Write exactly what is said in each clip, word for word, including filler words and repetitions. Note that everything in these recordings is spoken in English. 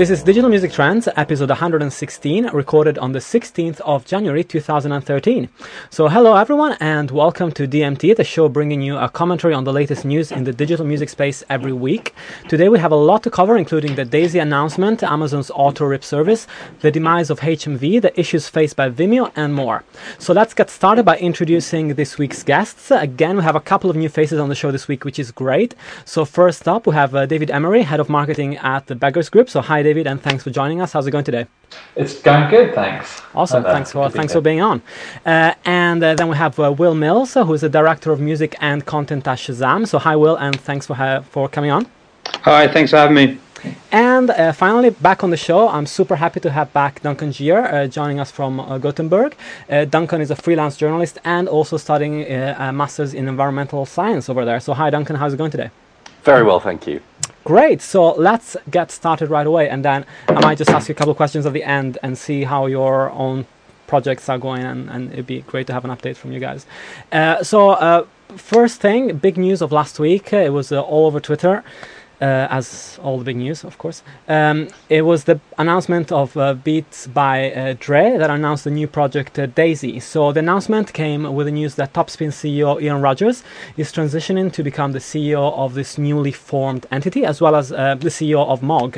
This is Digital Music Trends, episode one hundred sixteen, recorded on the sixteenth of January two thousand thirteen. So hello everyone and welcome to D M T, the show bringing you a commentary on the latest news in the digital music space every week. Today we have a lot to cover, including the Daisy announcement, Amazon's auto rip service, the demise of H M V, the issues faced by Vimeo, and more. So let's get started by introducing this week's guests. Again, we have a couple of new faces on the show this week, which is great. So first up, we have uh, David Emery, Head of Marketing at the Beggars Group. So hi David, and thanks for joining us. How's it going today? It's going good, thanks. Awesome, thanks for thanks for being on. Uh, and uh, then we have uh, Will Mills, uh, who is the Director of Music and Content at Shazam. So hi Will, and thanks for ha for coming on. Hi, thanks for having me. And uh, finally, back on the show, I'm super happy to have back Duncan Gier uh, joining us from uh, Gothenburg. Uh, Duncan is a freelance journalist and also studying uh, a master's in environmental science over there. So hi Duncan, how's it going today? Very well, thank you. Great, so let's get started right away, and then I might just ask you a couple of questions at the end and see how your own projects are going, and, and it'd be great to have an update from you guys. Uh, so uh, first thing, big news of last week, uh, it was uh, all over Twitter. Uh, as all the big news, of course. Um, it was the announcement of uh, Beats by uh, Dre that announced the new project uh, Daisy. So the announcement came with the news that Topspin C E O Ian Rogers is transitioning to become the C E O of this newly formed entity, as well as uh, the C E O of Mog.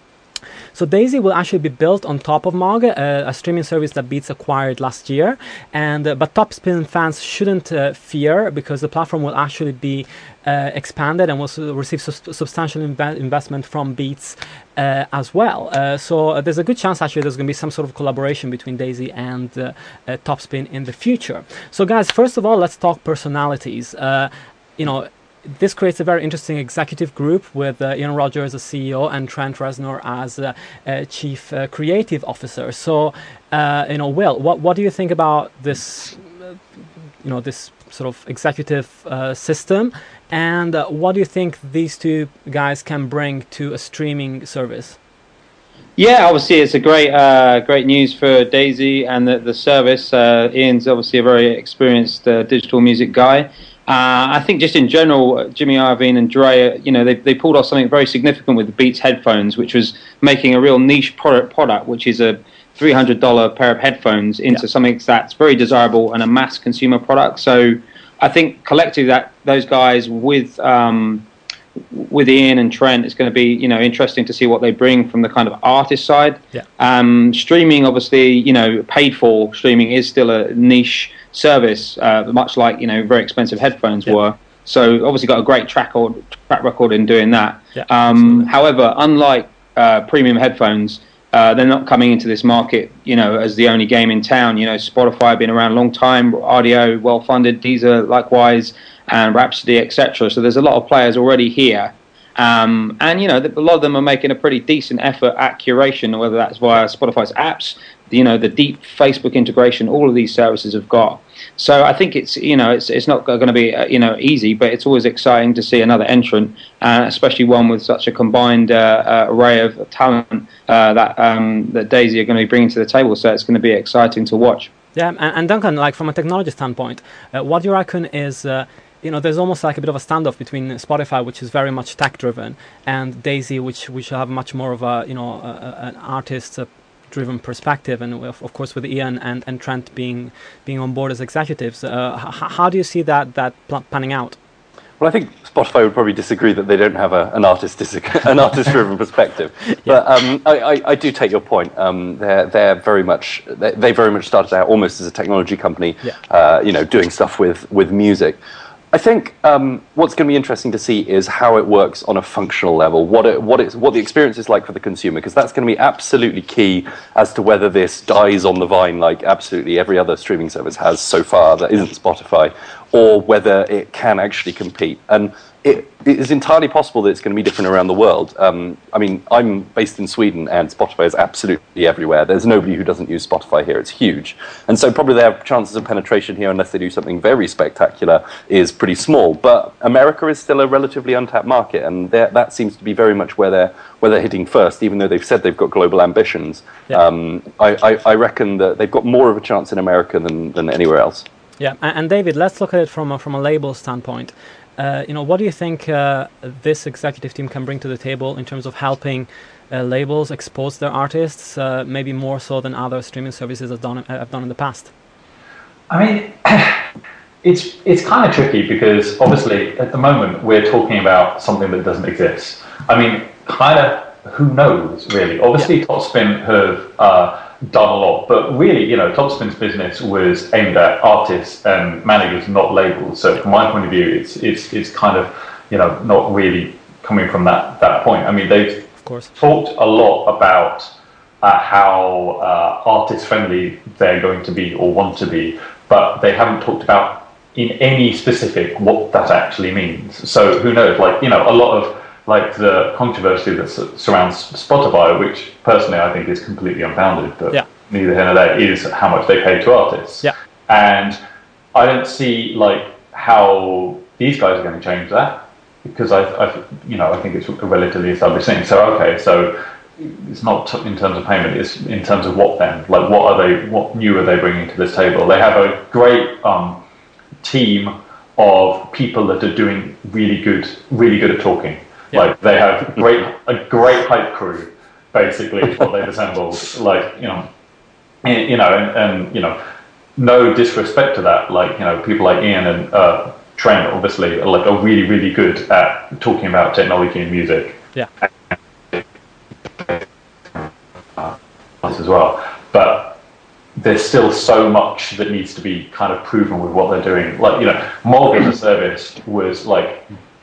So Daisy will actually be built on top of Mog, uh, a streaming service that Beats acquired last year. And uh, but Topspin fans shouldn't uh, fear, because the platform will actually be uh, expanded and will receive su substantial inv investment from Beats uh, as well. Uh, so uh, there's a good chance actually there's going to be some sort of collaboration between Daisy and uh, uh, Topspin in the future. So guys, first of all, let's talk personalities. Uh, you know. This creates a very interesting executive group with uh, Ian Rogers as C E O and Trent Reznor as uh, uh, Chief uh, Creative Officer. So, uh, you know, Will, what what do you think about this, uh, you know, this sort of executive uh, system, and uh, what do you think these two guys can bring to a streaming service? Yeah, obviously it's a great, uh, great news for Daisy and the, the service. Uh, Ian's obviously a very experienced uh, digital music guy. Uh, I think just in general, Jimmy Iovine and Dre, you know, they, they pulled off something very significant with the Beats headphones, which was making a real niche product, product which is a three hundred dollar pair of headphones, into yeah. something that's very desirable and a mass consumer product. So I think collectively that those guys with um, with Ian and Trent, it's going to be, you know, interesting to see what they bring from the kind of artist side. Yeah. Um, streaming, obviously, you know, paid for streaming is still a niche service, uh, much like, you know, very expensive headphones yeah. were. So obviously got a great track, or, track record in doing that. Yeah, um, however, unlike uh, premium headphones, uh, they're not coming into this market, you know, as the only game in town. You know, Spotify been around a long time, R D O well funded, Deezer likewise, and Rhapsody, et cetera. So there's a lot of players already here. Um, and, you know, a lot of them are making a pretty decent effort at curation, whether that's via Spotify's apps, you know, the deep Facebook integration, all of these services have got. So I think it's, you know, it's it's not going to be, uh, you know, easy, but it's always exciting to see another entrant, uh, especially one with such a combined uh, uh, array of talent uh, that um, that Daisy are going to be bringing to the table. So it's going to be exciting to watch. Yeah, and, and Duncan, like from a technology standpoint, uh, what do you reckon is, uh, you know, there's almost like a bit of a standoff between Spotify, which is very much tech-driven, and Daisy, which which have much more of a, you know, a, a, an artist. Uh, driven perspective, and of, of course with Ian and, and Trent being being on board as executives, uh, how do you see that that panning out? Well, I think Spotify would probably disagree that they don't have a, an artist an artist driven perspective. Yeah. But um, I, I, I do take your point. Um, they're they're very much they, they very much started out almost as a technology company, yeah. uh, you know, doing stuff with with music. I think um, what's going to be interesting to see is how it works on a functional level, what it, what it's, what the experience is like for the consumer, because that's going to be absolutely key as to whether this dies on the vine like absolutely every other streaming service has so far that isn't Spotify, or whether it can actually compete. And it, it is entirely possible that it's going to be different around the world. Um, I mean, I'm based in Sweden, and Spotify is absolutely everywhere. There's nobody who doesn't use Spotify here. It's huge. And so probably their chances of penetration here, unless they do something very spectacular, is pretty small. But America is still a relatively untapped market, and that seems to be very much where they're, where they're hitting first, even though they've said they've got global ambitions. Yeah. Um, I, I, I reckon that they've got more of a chance in America than, than anywhere else. Yeah, and, and David, let's look at it from a, from a label standpoint. Uh, you know, what do you think uh, this executive team can bring to the table in terms of helping uh, labels expose their artists, uh, maybe more so than other streaming services have done, have done in the past? I mean, it's it's kind of tricky because obviously at the moment we're talking about something that doesn't exist. I mean, kind of who knows really? Obviously, yeah. Topspin have uh, done a lot, but really, you know, Topspin's business was aimed at artists and managers, not labels. So from my point of view, it's it's it's kind of, you know, not really coming from that that point. I mean, they've of course talked a lot about uh, how uh, artist friendly they're going to be or want to be, but they haven't talked about in any specific what that actually means. So who knows? Like, you know, a lot of like the controversy that surrounds Spotify, which personally I think is completely unfounded, but yeah. neither here nor there, is how much they pay to artists. Yeah. And I don't see like how these guys are going to change that, because I, I you know, I think it's a relatively established thing. So okay, so it's not in terms of payment, it's in terms of what then? Like what are they, what new are they bringing to this table? They have a great um, team of people that are doing really good, really good at talking. Yeah. Like they have great, a great hype crew, basically, is what they've assembled. Like, you know, and, you know, and, and you know, no disrespect to that. Like, you know, people like Ian and uh, Trent, obviously, are like are really, really good at talking about technology and music. Yeah. As well, but there's still so much that needs to be kind of proven with what they're doing. Like, you know, Mog as a service was like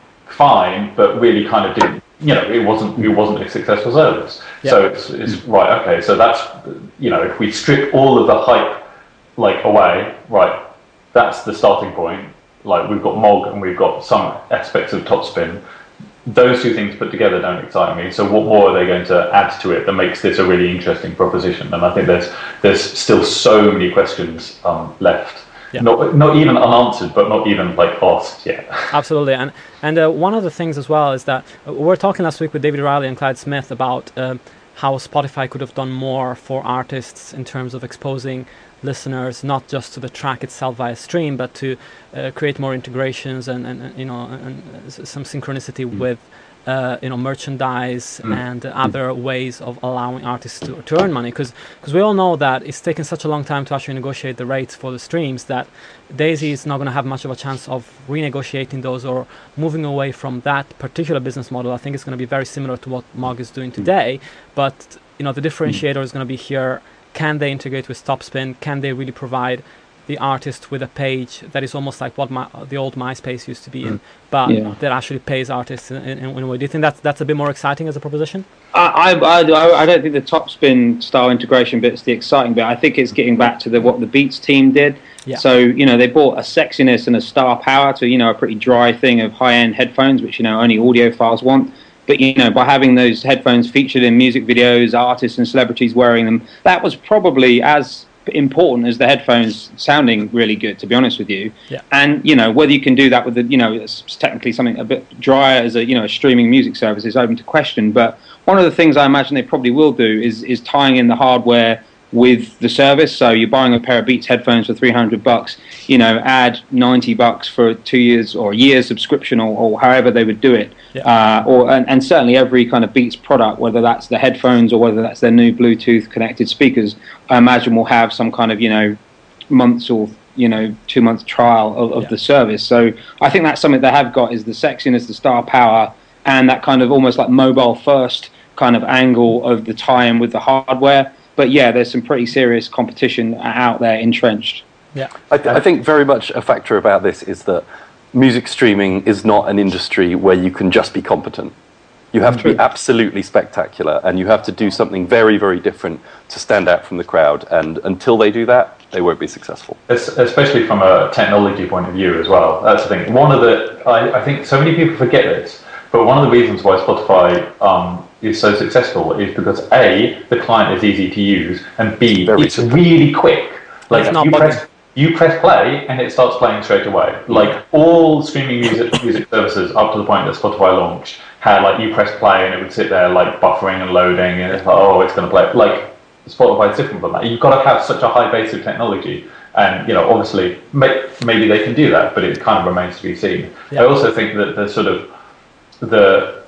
fine, but really kind of didn't, you know, it wasn't it wasn't a successful service. Yeah. So it's, it's right, okay, so that's, you know, if we strip all of the hype like away, right, that's the starting point. Like we've got Mog and we've got some aspects of Topspin. Those two things put together don't excite me. So what more are they going to add to it that makes this a really interesting proposition? And I think there's there's still so many questions um, left. Yeah. Not not even unanswered, but not even like asked yet. Absolutely, and and uh, one of the things as well is that uh, we were talking last week with David Riley and Clyde Smith about uh, how Spotify could have done more for artists in terms of exposing listeners not just to the track itself via stream, but to uh, create more integrations and, and, and you know and, and some synchronicity mm. with uh, you know merchandise mm. and other ways of allowing artists to, to earn money, because because we all know that it's taken such a long time to actually negotiate the rates for the streams that Daisy is not going to have much of a chance of renegotiating those or moving away from that particular business model. I think it's going to be very similar to what Mog is doing today, but you know the differentiator mm. is going to be here. Can they integrate with Topspin? Can they really provide the artist with a page that is almost like what my, the old MySpace used to be in, but yeah. that actually pays artists in, in, in a way? Do you think that's that's a bit more exciting as a proposition? I I, I, I don't think the Topspin style integration bit's the exciting bit. I think it's getting back to the what the Beats team did. Yeah. So, you know, they brought a sexiness and a star power to, you know, a pretty dry thing of high-end headphones, which, you know, only audiophiles want. But, you know, by having those headphones featured in music videos, artists and celebrities wearing them, that was probably as important as the headphones sounding really good, to be honest with you. Yeah. And, you know, whether you can do that with, the, you know, it's technically something a bit drier as a, you know, a streaming music service is open to question. But one of the things I imagine they probably will do is, is tying in the hardware with the service. So you're buying a pair of Beats headphones for three hundred bucks, you know, add ninety bucks for two years or a year subscription, or, or however they would do it. Yeah. Uh, or and, and certainly every kind of Beats product, whether that's the headphones or whether that's their new Bluetooth connected speakers, I imagine will have some kind of, you know, months or, you know, two month trial of, of yeah. the service. So I think that's something they have got, is the sexiness, the star power, and that kind of almost like mobile first kind of angle of the tie-in with the hardware. But yeah, there's some pretty serious competition out there entrenched. Yeah, I, th- I think very much a factor about this is that music streaming is not an industry where you can just be competent. You have to be absolutely spectacular, and you have to do something very, very different to stand out from the crowd. And until they do that, they won't be successful. Especially from a technology point of view as well. That's the thing. One of the, I, I think so many people forget this, but one of the reasons why Spotify um, is so successful is because A, the client is easy to use, and B, very it's simple. Really quick. Like you press, you press play and it starts playing straight away. Like all streaming music music services up to the point that Spotify launched had like you press play and it would sit there like buffering and loading, and it's like, oh, it's going to play. Like Spotify is different from that. You've got to have such a high base of technology, and you know, obviously, may, maybe they can do that, but it kind of remains to be seen. Yeah. I also think that the sort of the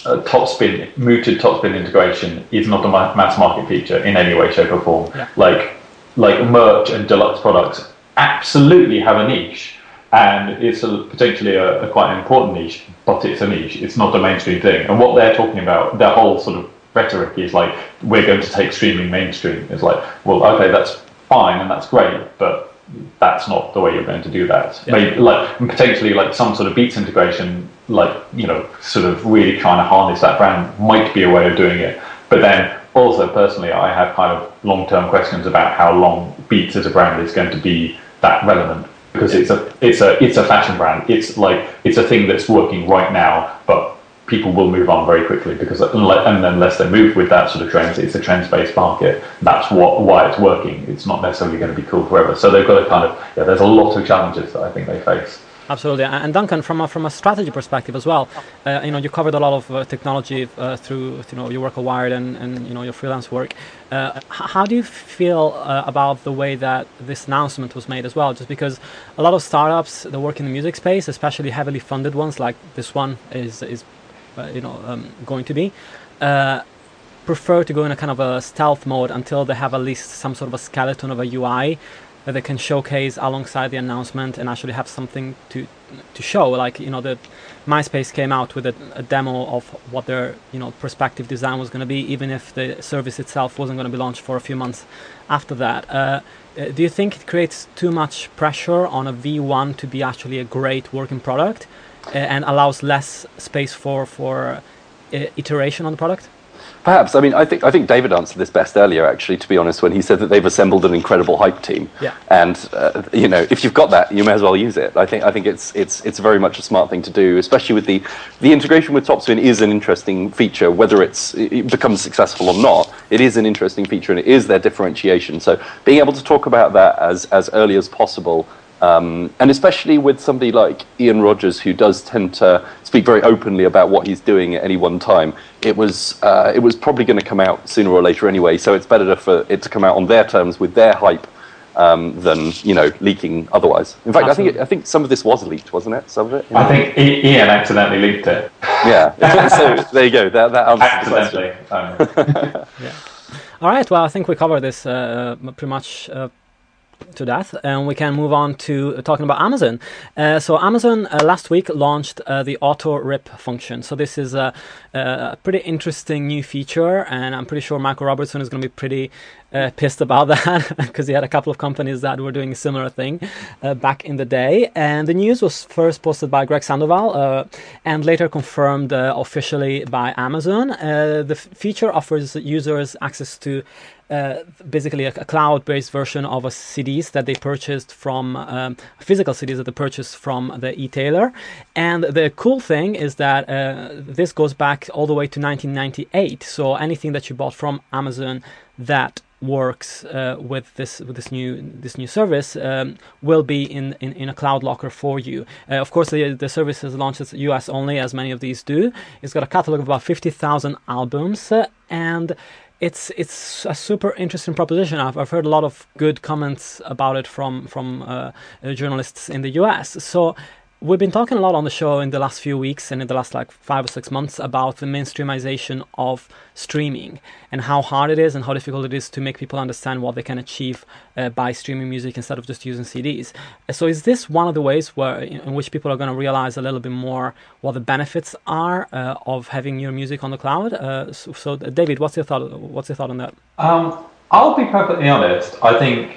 uh, Topspin, mooted Topspin integration is not a ma- mass market feature in any way, shape, or form. Yeah. Like, like merch and deluxe products absolutely have a niche, and it's a, potentially a, a quite important niche, but it's a niche. It's not a mainstream thing. And what they're talking about, their whole sort of rhetoric is like, we're going to take streaming mainstream. It's like, well, okay, that's fine and that's great, but that's not the way you're going to do that. Yeah. Maybe like potentially like some sort of Beats integration, like, you know, sort of really trying to harness that brand might be a way of doing it. But then also personally, I have kind of long-term questions about how long Beats as a brand is going to be that relevant, because it's a it's a it's a fashion brand. It's like it's a thing that's working right now, but people will move on very quickly, because and unless they move with that sort of trends, it's a trends-based market. That's what why it's working. It's not necessarily going to be cool forever. So they've got to kind of yeah. There's a lot of challenges that I think they face. Absolutely, and Duncan, from a, from a strategy perspective as well, uh, you know, you covered a lot of uh, technology uh, through you know your work at Wired and, and you know your freelance work. Uh, how do you feel uh, about the way that this announcement was made as well? Just because a lot of startups that work in the music space, especially heavily funded ones like this one is is uh, you know um, going to be, uh, prefer to go in a kind of a stealth mode until they have at least some sort of a skeleton of a U I that they can showcase alongside the announcement and actually have something to to show. Like, you know, the MySpace came out with a, a demo of what their, you know, prospective design was going to be, even if the service itself wasn't going to be launched for a few months after that. Uh, do you think it creates too much pressure on a V one to be actually a great working product uh, and allows less space for for uh, iteration on the product? Perhaps. I mean, I think I think David answered this best earlier, actually, to be honest, when he said that they've assembled an incredible hype team. Yeah. And uh, you know, if you've got that, you may as well use it. I think I think it's it's it's very much a smart thing to do, especially with the the integration with Topspin is an interesting feature. Whether it's it becomes successful or not, it is an interesting feature, and it is their differentiation. So being able to talk about that as as early as possible. Um, and especially with somebody like Ian Rogers, who does tend to speak very openly about what he's doing at any one time, it was uh, it was probably going to come out sooner or later anyway. So it's better to, for it to come out on their terms with their hype um, than you know leaking otherwise. In fact, Absolutely. I think it, I think some of this was leaked, wasn't it? Some of it. I think Ian accidentally leaked it. Yeah. So there you go. That that answers accidentally. the question. Yeah. All right. Well, I think we covered this uh, pretty much. Uh, to that, and we can move on to uh, talking about Amazon. Uh, so Amazon uh, last week launched uh, the auto rip function. So this is a, a pretty interesting new feature, and I'm pretty sure Michael Robertson is going to be pretty uh, pissed about that because he had a couple of companies that were doing a similar thing uh, back in the day. And the news was first posted by Greg Sandoval uh, and later confirmed uh, officially by Amazon. Uh, the f- feature offers users access to Uh, basically a, a cloud-based version of a C Ds that they purchased from um, physical C Ds that they purchased from the e-tailer. And the cool thing is that uh, this goes back all the way to nineteen ninety-eight. So anything that you bought from Amazon that works uh, with this with this new this new service um, will be in, in, in a cloud locker for you. Uh, of course, the the service is launched as U S only, as many of these do. It's got a catalog of about fifty thousand albums uh, and It's it's a super interesting proposition. I've I've heard a lot of good comments about it from from uh, journalists in the U S. So we've been talking a lot on the show in the last few weeks and in the last like five or six months about the mainstreamization of streaming and how hard it is and how difficult it is to make people understand what they can achieve uh, by streaming music instead of just using C Ds. So is this one of the ways where in which people are going to realize a little bit more what the benefits are uh, of having your music on the cloud? Uh, so, so David, what's your thought? What's your thought on that? Um, I'll be perfectly honest. I think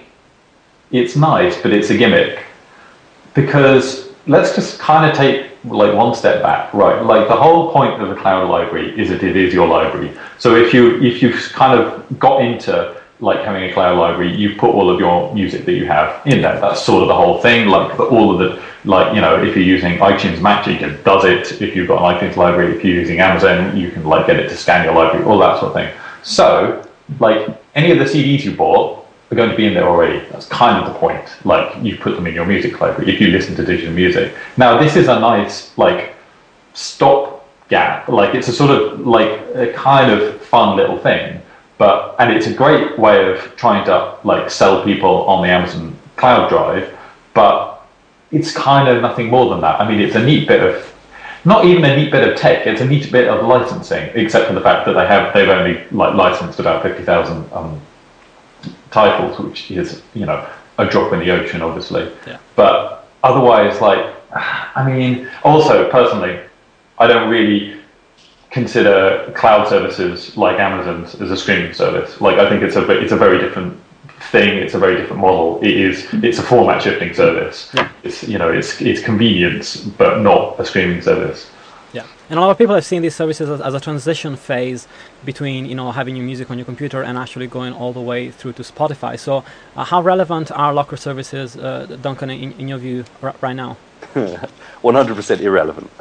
it's nice, but it's a gimmick, because let's just kind of take like one step back, right? Like the whole point of the cloud library is that it is your library. So if you if you've kind of got into like having a cloud library, you put all of your music that you have in there. That's sort of the whole thing. Like the, all of the like you know, if you're using iTunes Magic, it does it. If you've got an iTunes library, if you're using Amazon, you can like get it to scan your library, all that sort of thing. So like any of the C Ds you bought are going to be in there already. That's kind of the point. Like you put them in your music library if you listen to digital music. Now this is a nice like stop gap. Like it's a sort of like a kind of fun little thing, but and it's a great way of trying to like sell people on the Amazon cloud drive. But it's kind of nothing more than that. I mean, it's a neat bit of not even a neat bit of tech. It's a neat bit of licensing, except for the fact that they have they've only like licensed about fifty thousand um, titles, which is, you know, a drop in the ocean, obviously. Yeah. But otherwise, like, I mean, also personally, I don't really consider cloud services like Amazon's as a streaming service. Like, I think it's a it's a very different thing. It's a very different model. It is it's a format shifting service. Yeah. It's, you know, it's it's convenience, but not a streaming service. Yeah, and a lot of people have seen these services as, as a transition phase between, you know, having your music on your computer and actually going all the way through to Spotify. So, uh, how relevant are locker services, uh, Duncan, in, in your view, r- right now? one hundred percent irrelevant.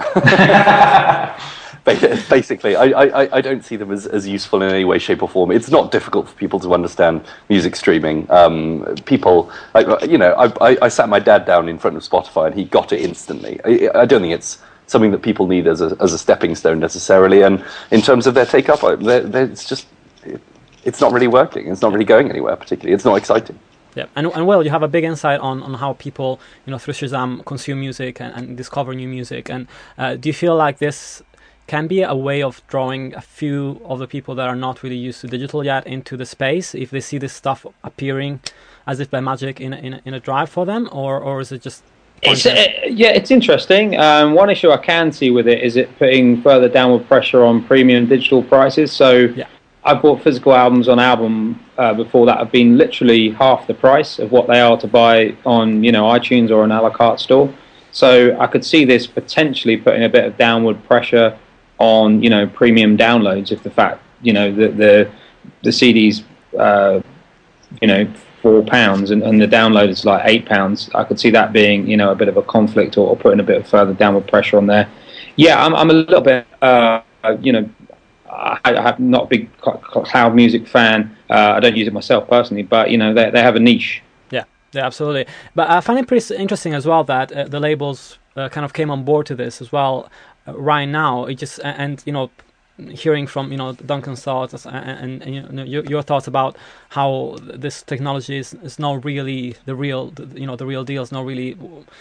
Basically, I, I, I don't see them as, as useful in any way, shape, or form. It's not difficult for people to understand music streaming. Um, people, I, you know, I, I, I sat my dad down in front of Spotify and he got it instantly. I, I don't think it's something that people need as a as a stepping stone necessarily. And in terms of their take up, they're, they're, it's just it, it's not really working. It's not really going anywhere particularly. It's not exciting. Yeah, and and Will, you have a big insight on, on how people, you know, through Shazam consume music and, and discover new music. And uh, do you feel like this can be a way of drawing a few of the people that are not really used to digital yet into the space, if they see this stuff appearing as if by magic in a, in a, in a drive for them, or or is it just? It's, uh, yeah, it's interesting. Um, one issue I can see with it is it putting further downward pressure on premium digital prices. So yeah. I bought physical albums on album uh, before that have been literally half the price of what they are to buy on, you know, iTunes or an a la carte store. So I could see this potentially putting a bit of downward pressure on, you know, premium downloads if the fact, you know, the the, the C D's, uh, you know, four pounds and, and the download is like eight pounds. I could see that being, you know, a bit of a conflict or, or putting a bit of further downward pressure on there. Yeah, I'm, I'm a little bit, uh, you know, I, I'm not a big cloud music fan. Uh, I don't use it myself personally, but, you know, they they have a niche. Yeah, yeah, absolutely. But I find it pretty interesting as well that uh, the labels uh, kind of came on board to this as well uh, right now. It just, and, you know, hearing from, you know, Duncan's thoughts and, and, and you know, your, your thoughts about how this technology is, is not really the real, you know, the real deal is not really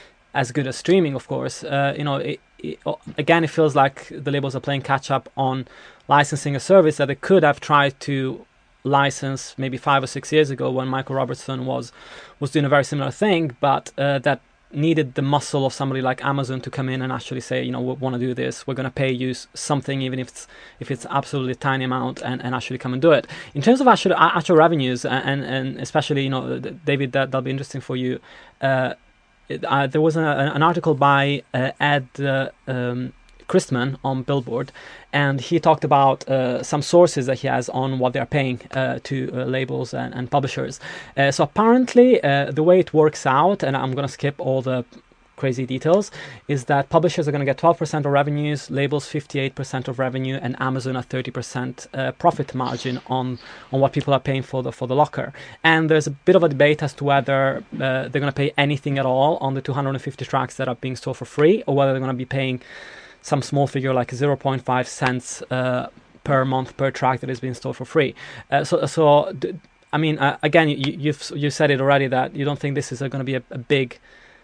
as good as streaming, of course. Uh, you know, it, it, again, it feels like the labels are playing catch up on licensing a service that they could have tried to license maybe five or six years ago when Michael Robertson was was doing a very similar thing, but uh, that needed the muscle of somebody like Amazon to come in and actually say, you know, we want to do this, we're going to pay you something, even if it's if it's absolutely tiny amount, and, and actually come and do it. In terms of actual actual revenues, and and especially, you know, David, that that'll be interesting for you. Uh, it, uh, there was a, an article by uh, Ed uh, um, Christman on Billboard, and he talked about uh, some sources that he has on what they're paying uh, to uh, labels and, and publishers. Uh, so apparently uh, the way it works out, and I'm going to skip all the crazy details, is that publishers are going to get twelve percent of revenues, labels fifty-eight percent of revenue, and Amazon a thirty percent uh, profit margin on on what people are paying for the for the locker. And there's a bit of a debate as to whether uh, they're going to pay anything at all on the two hundred fifty tracks that are being stored for free, or whether they're going to be paying some small figure like zero point five cents uh, per month per track that is being stored for free. Uh, so, so d- I mean, uh, again, you, you've you said it already that you don't think this is going to be a, a big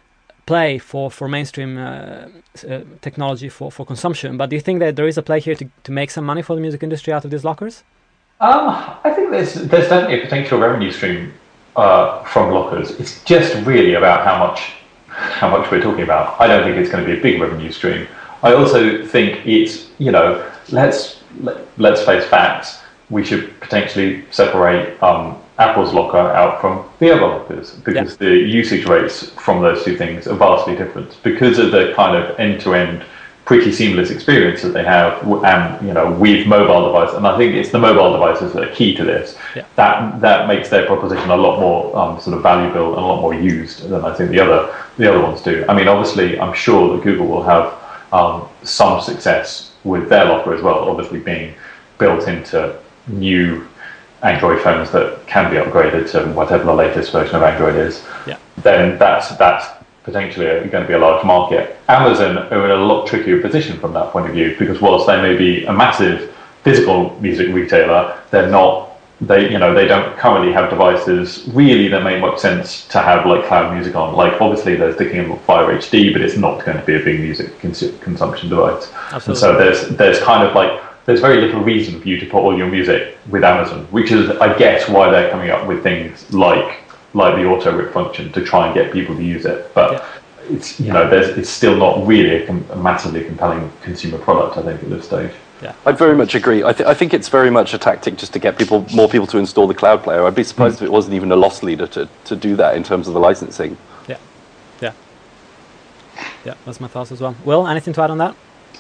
play for for mainstream uh, uh, technology for, for consumption. But do you think that there is a play here to, to make some money for the music industry out of these lockers? Um, I think there's there's definitely a potential revenue stream uh, from lockers. It's just really about how much how much we're talking about. I don't think it's going to be a big revenue stream. I also think it's, you know, let's let, let's face facts. We should potentially separate um, Apple's locker out from the other lockers, because yeah. the usage rates from those two things are vastly different because of the kind of end-to-end, pretty seamless experience that they have, and, you know, with mobile devices. And I think it's the mobile devices that are key to this. Yeah. That that makes their proposition a lot more um, sort of valuable and a lot more used than I think the other the other ones do. I mean, obviously, I'm sure that Google will have Um, some success with their locker as well, obviously being built into new Android phones that can be upgraded to whatever the latest version of Android is. Yeah. Then that's that's potentially a, going to be a large market. Amazon are in a lot trickier position from that point of view, because whilst they may be a massive physical music retailer, they're not they, you know, they don't currently have devices really that make much sense to have like cloud music on. Like obviously there's the Kindle Fire H D, but it's not going to be a big music cons- consumption device. Absolutely. And so there's there's kind of like there's very little reason for you to put all your music with Amazon, which is I guess why they're coming up with things like like the auto rip function to try and get people to use it. But yeah. it's you know there's it's still not really a, com- a massively compelling consumer product, I think, at this stage. Yeah. I'd very much agree. I, th- I think it's very much a tactic just to get people, more people to install the cloud player. I'd be surprised mm. if it wasn't even a loss leader to, to do that in terms of the licensing. Yeah, yeah, yeah. That's my thoughts as well. Will, anything to add on that?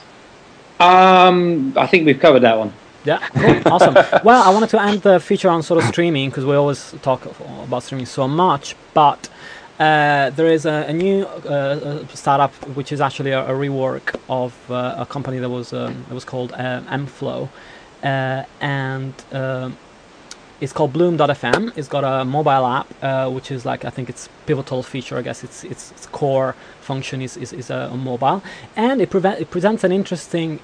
Um, I think we've covered that one. Yeah, cool. Awesome. Well, I wanted to end the feature on sort of streaming because we always talk about streaming so much, but uh, there is a, a new uh, startup which is actually a, a rework of uh, a company that was um, that was called uh, mFlow, uh, and uh, it's called Bloom dot f m. It's got a mobile app uh, which is like I think its pivotal feature. I guess its its, its core function is is, is a, a mobile, and it, prevent, it presents an interesting.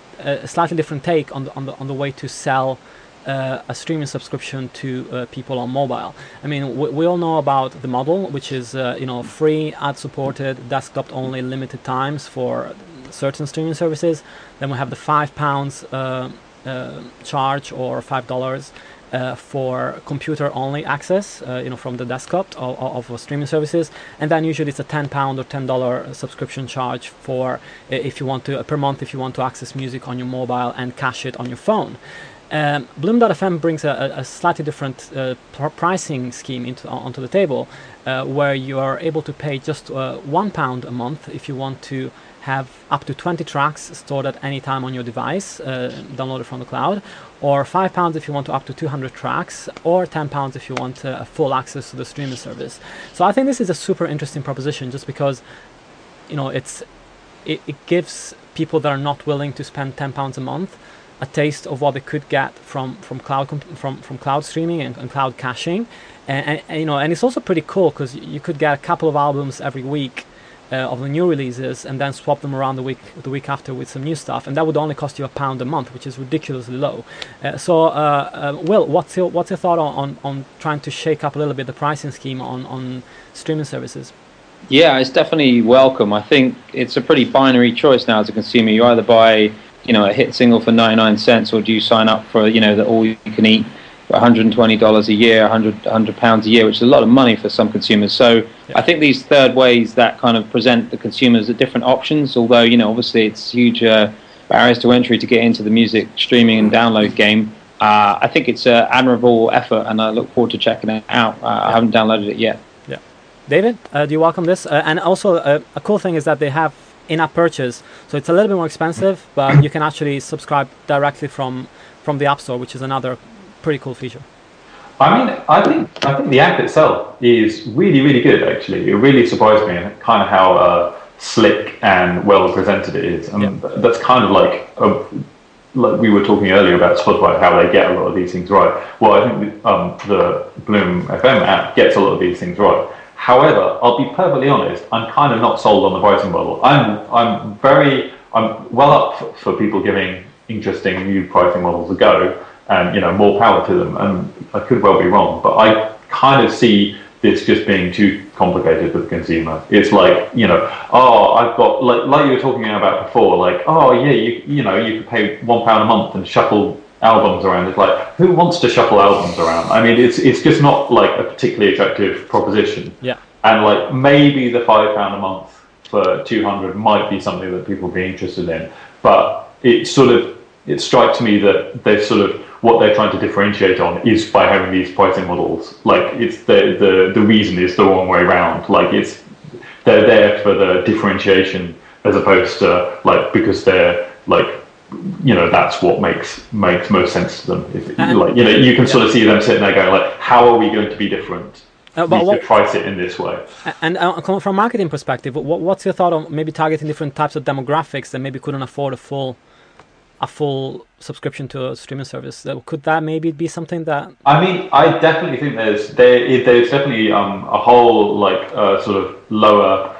A slightly different take on the on the on the way to sell uh, a streaming subscription to uh, people on mobile. I mean, we, we all know about the model, which is uh, you know free, ad-supported, desktop-only, limited times for certain streaming services. Then we have the five pounds uh, uh, charge or five dollars uh, for computer-only access, uh, you know, from the desktop of, of, of streaming services. And then usually it's a ten pound or ten dollar subscription charge for uh, if you want to uh, per month if you want to access music on your mobile and cache it on your phone. Um, Bloom dot f m brings a, a slightly different uh, pr- pricing scheme into onto the table, uh, where you are able to pay just uh, one pound a month if you want to have up to twenty tracks stored at any time on your device, uh, downloaded from the cloud, or five pounds if you want to up to two hundred tracks, or ten pounds if you want uh, full access to the streaming service. So I think this is a super interesting proposition, just because, you know, it's it, it gives people that are not willing to spend ten pounds a month a taste of what they could get from from cloud comp- from from cloud streaming and, and cloud caching, and, and, and you know, and it's also pretty cool because you could get a couple of albums every week uh, of the new releases, and then swap them around the week the week after with some new stuff, and that would only cost you a pound a month, which is ridiculously low. Uh, so, uh, uh, Will, what's your what's your thought on, on on trying to shake up a little bit the pricing scheme on on streaming services? Yeah, it's definitely welcome. I think it's a pretty binary choice now as a consumer. You either buy, you know, a hit single for ninety-nine cents, or do you sign up for, you know, the all you can eat for one hundred twenty dollars a year, one hundred, one hundred pounds a year, which is a lot of money for some consumers. So yeah. I think these third ways that kind of present the consumers at different options, although, you know, obviously it's huge uh, barriers to entry to get into the music streaming and download game. Uh, I think it's an admirable effort, and I look forward to checking it out. Uh, yeah. I haven't downloaded it yet. Yeah. David, uh, do you welcome this? Uh, and also uh, a cool thing is that they have in-app purchase, so it's a little bit more expensive, but you can actually subscribe directly from from the App Store, which is another pretty cool feature. I mean, I think I think the app itself is really, really good. Actually, it really surprised me, and kind of how uh, slick and well presented it is. And yeah. that's kind of like a, like we were talking earlier about Spotify, how they get a lot of these things right. Well, I think the, um, the Bloom F M app gets a lot of these things right. However, I'll be perfectly honest, I'm kind of not sold on the pricing model. I'm I'm very I'm well up for, for people giving interesting new pricing models a go, and you know, more power to them. And I could well be wrong, but I kind of see this just being too complicated for the consumer. It's like, you know, oh, I've got like like you were talking about before, like, oh yeah, you you know, you could pay one pound a month and shuffle albums around. It's like, who wants to shuffle albums around? I mean, it's it's just not like a particularly attractive proposition. Yeah. And like maybe the five pound a month for two hundred might be something that people would be interested in, but it sort of it strikes me that they're sort of what they're trying to differentiate on is by having these pricing models. Like it's the the the reason is the wrong way around. Like it's they're there for the differentiation as opposed to like because they're like, you know, that's what makes makes most sense to them. If, and, like, you know, you can yeah. sort of see them sitting there going like, how are we going to be different? Uh, but we what, should price it in this way. And uh, from a marketing perspective, what, what's your thought on maybe targeting different types of demographics that maybe couldn't afford a full a full subscription to a streaming service? Could that maybe be something that? I mean, I definitely think there's there there's definitely um, a whole like uh, sort of lower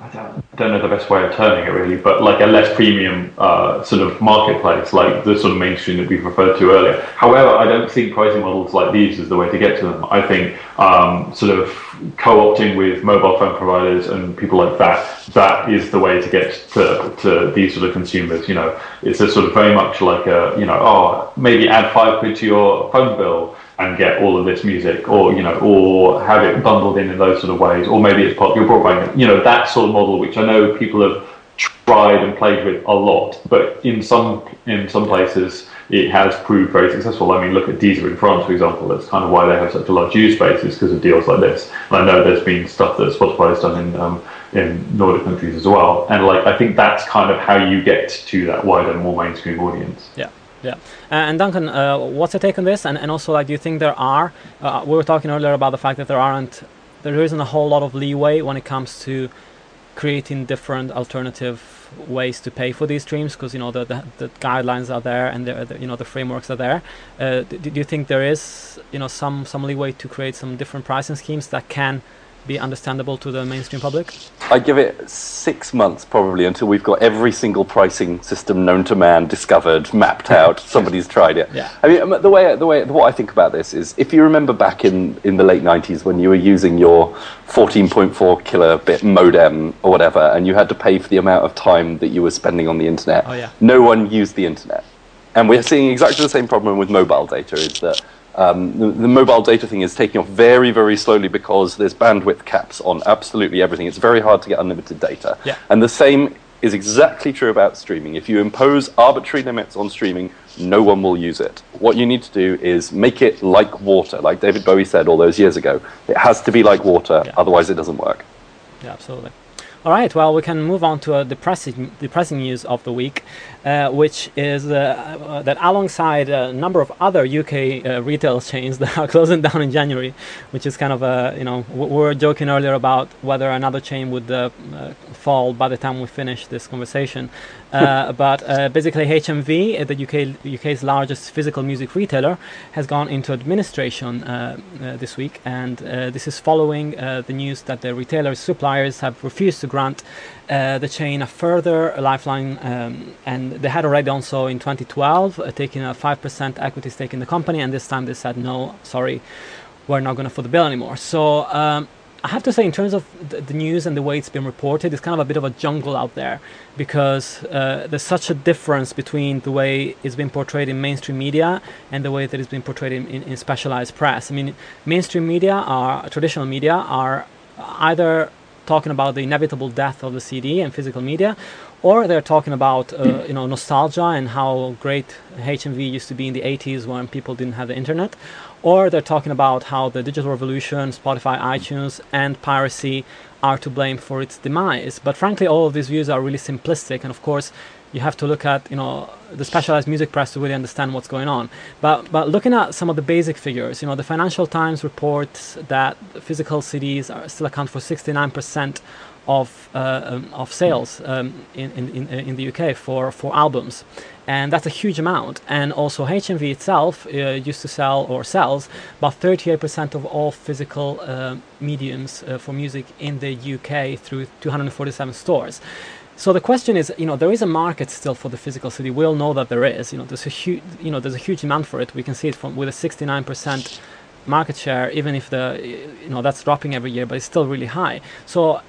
I don't, I don't know the best way of terming it really, but like a less premium uh, sort of marketplace, like the sort of mainstream that we've referred to earlier. However, I don't think pricing models like these is the way to get to them. I think um, sort of co-opting with mobile phone providers and people like that, that is the way to get to, to these sort of consumers. You know, it's a sort of very much like a, you know, oh, maybe add five quid to your phone bill and get all of this music, or you know, or have it bundled in in those sort of ways, or maybe it's part of your broadband. You know, that sort of model, which I know people have tried and played with a lot, but in some in some places it has proved very successful. I mean, look at Deezer in France, for example. That's kind of why they have such a large user base, is because of deals like this. And I know there's been stuff that Spotify has done in um, in Nordic countries as well. And like, I think that's kind of how you get to that wider, more mainstream audience. Yeah. Yeah, and Duncan, uh, what's your take on this? And and also, like, do you think there are? Uh, we were talking earlier about the fact that there aren't, there isn't a whole lot of leeway when it comes to creating different alternative ways to pay for these streams, because you know the, the the guidelines are there and the, the you know the frameworks are there. Uh, do, do you think there is you know some some leeway to create some different pricing schemes that can be understandable to the mainstream public? I give it six months probably until we've got every single pricing system known to man discovered, mapped out. Somebody's tried it. Yeah. I mean, the way the way what I think about this is, if you remember back in in the late nineties when you were using your fourteen point four kilobit modem or whatever, and you had to pay for the amount of time that you were spending on the internet. Oh, yeah. No one used the internet, and we're seeing exactly the same problem with mobile data. Is that Um, the, the mobile data thing is taking off very, very slowly because there's bandwidth caps on absolutely everything. It's very hard to get unlimited data. Yeah. And the same is exactly true about streaming. If you impose arbitrary limits on streaming, no one will use it. What you need to do is make it like water, like David Bowie said all those years ago. It has to be like water, Yeah. otherwise it doesn't work. Yeah, absolutely. All right, well, we can move on to a depressing, depressing news of the week, uh, which is uh, uh, that alongside a number of other U K uh, retail chains that are closing down in January, which is kind of a, you know, we were joking earlier about whether another chain would uh, uh, fall by the time we finish this conversation. Uh, but uh, basically H M V, uh, the U K, U K's largest physical music retailer, has gone into administration uh, uh, this week, and uh, this is following uh, the news that the retailer's suppliers have refused to grant uh, the chain a further lifeline, um, and they had already done so in twenty twelve, uh, taking a five percent equity stake in the company, and this time they said, no, sorry, we're not going to foot the bill anymore. So um, I have to say, in terms of the, the news and the way it's been reported, it's kind of a bit of a jungle out there, because uh, there's such a difference between the way it's been portrayed in mainstream media and the way that it's been portrayed in, in, in specialized press. I mean, mainstream media, are traditional media, are either talking about the inevitable death of the C D and physical media, or they're talking about uh, you know, nostalgia and how great H M V used to be in the eighties when people didn't have the internet, or they're talking about how the digital revolution, Spotify, iTunes, and piracy are to blame for its demise. But frankly, all of these views are really simplistic, and of course you have to look at, you know, the specialized music press to really understand what's going on. But but looking at some of the basic figures, you know, the Financial Times reports that physical C Ds are still account for sixty-nine percent of uh, um, of sales um, in, in in the U K for for albums, and that's a huge amount. And also H M V itself uh, used to sell or sells about thirty-eight percent of all physical uh, mediums uh, for music in the U K through two hundred forty-seven stores. So the question is, you know, there is a market still for the physical C D. We all know that there is. You know, there's a huge, you know, there's a huge demand for it. We can see it from with a sixty-nine percent market share, even if the, you know, that's dropping every year, but it's still really high. So,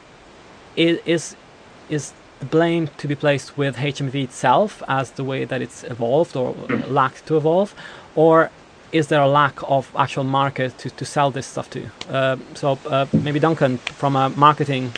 is is the blame to be placed with H M V itself as the way that it's evolved or lacked to evolve, or is there a lack of actual market to to sell this stuff to? Uh, so uh, maybe Duncan, from a marketing